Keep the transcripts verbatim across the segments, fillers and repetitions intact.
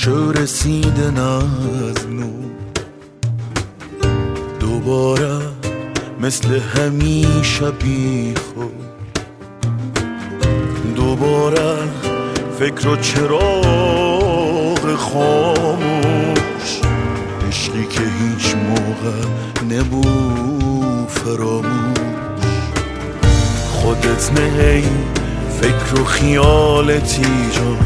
که رسیده از نو، دوباره مثل همیشه بی خود، دوباره فکر و چراغ خاموش، عشقی که هیچ موقع نبود فراموش. خودت نه فکر و خیالت ایجا،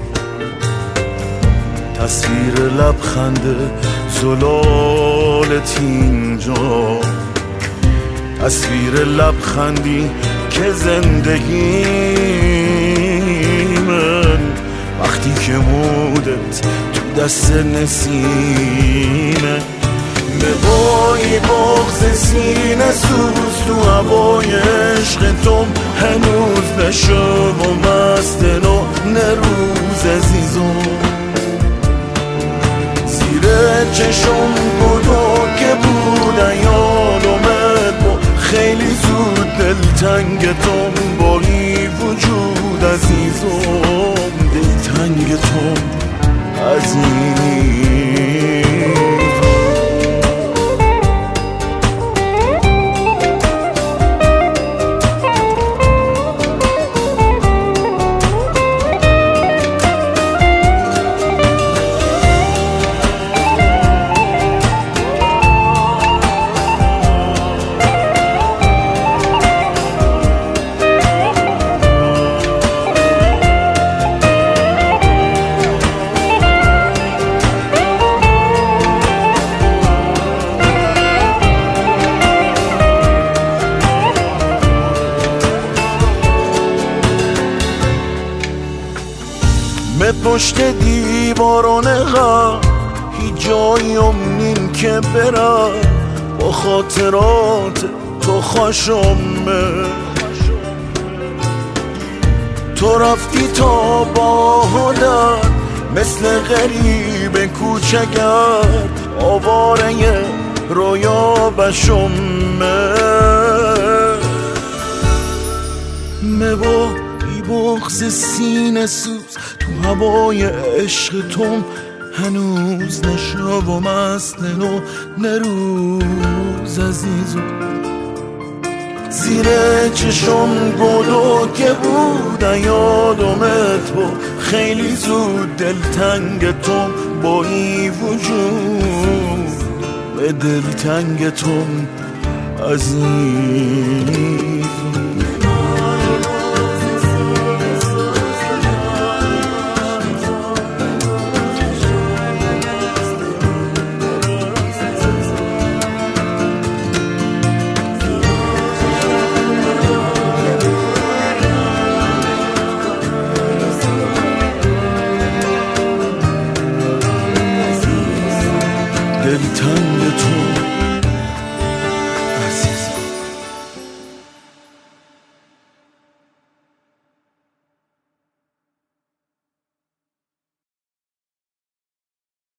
تصویر لبخند زلالت اینجا، تصویر لبخندی که زندگی من وقتی که مودت تو دست نسیمه. ببایی بغز سینه سوز تو هوای عشق توم، هنوز نشو و مست نو نروز عزیزم. زیر چشم بودو که بود یادمت با خیلی زود دلتنگ توم، بایی وجود عزیزم، دلتنگ توم عزیز. به پشت دیواران غم هیچ جایم نیم که برم، با خاطرات تو خوشمه. تو رفتی تا باهدن مثل غریب کوچگر، آواره رویا بشمه. مبا بغز سینه سوز تو هوای عشق توم، هنوز نشو و مست نو نروز عزیزم. زیر چشم گلو که بود یادمت با خیلی زود دلتنگ توم، با ای وجود به دلتنگ توم عزیز.